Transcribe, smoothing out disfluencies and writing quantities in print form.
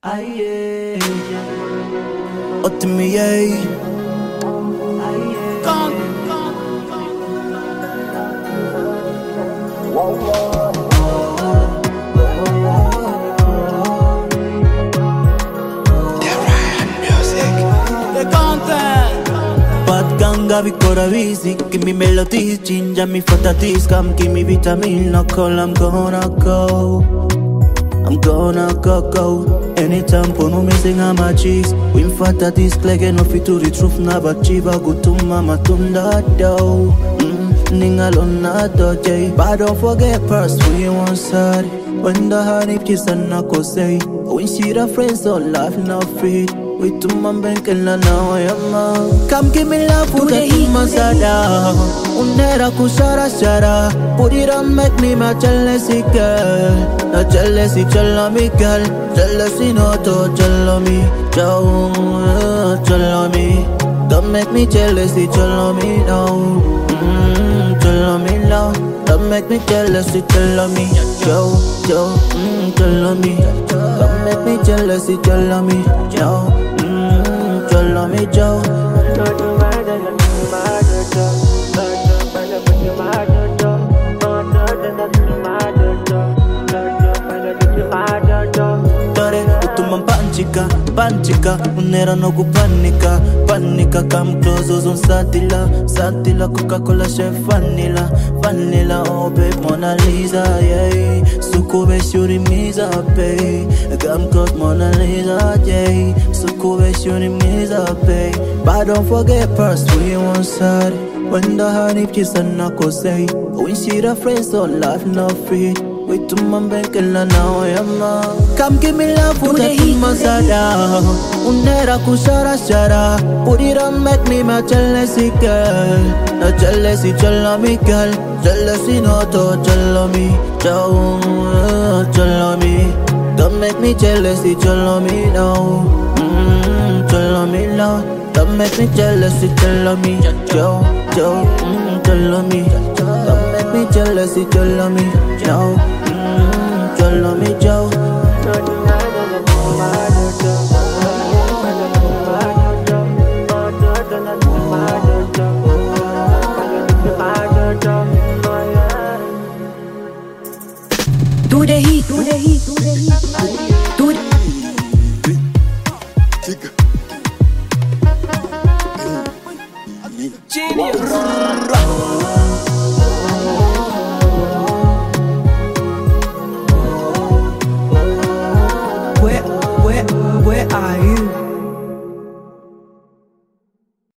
Aye, Otimiye. Bad ganga vikora busy. Give me melodies, ginger me fatatis. Come give me vitamin, no call, I'm gonna go. I'm gonna go. Anytime pono missing on my cheeks. Win fata this clegg no fit to the truth. Never chiva go to mama tunda do. Ningalona doje. But don't forget purse when you want side. When the honey kiss and knuckle say. When she the friends don't laugh no free. Wait to my bank and now I am. Come give me love for the masada. Unera kushara shara. Put it on make me my jealousy girl. No jealousy challa me girl. Jealousy no to challa me. Challa me. Don't make me jealousy challa me now. Challa me now. Don't make me jealousy challa me. Challa me. Don't make me jealousy challa me. Challa me Joe. Panchika, unera no kupanika, panika, come close, ozon satila, Coca-Cola chef vanilla, oh babe, Mona Lisa, yeah, sukube shuri miza, babe, come close, Mona Lisa, yeah, sukube shuri miza, babe, but don't forget purse, we want side, when the honey kiss and knuckle say, when she the friends don't laugh, no free. Wait to my bank and now I am. Come give me love for the masada. Unera kushara shara. Put it on make me my jealousy girl. No jealousy challa me girl. Jealousy no to challa me. Challa me. Don't make me jealousy challa me now. Challa me now. Don't make me jealousy challa me. Challa me. Don't make me jealousy challa me now. Challa me Joe. Do the heat, do the heat, do the heat, do the Genius. Where are you?